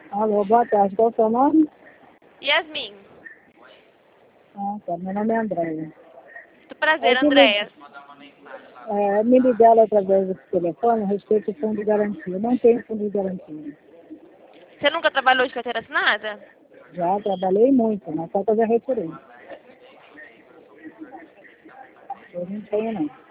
Alô, boa tarde. Qual é o seu nome? Yasmin. Ah, tá. Meu nome é Andréia. Muito prazer, É que Andréia. me ligaram através do telefone a respeito do fundo de garantia. Não tem fundo de garantia. Você nunca trabalhou de carteira assinada? Já trabalhei muito, mas só que eu já retirei. Eu não tenho, não.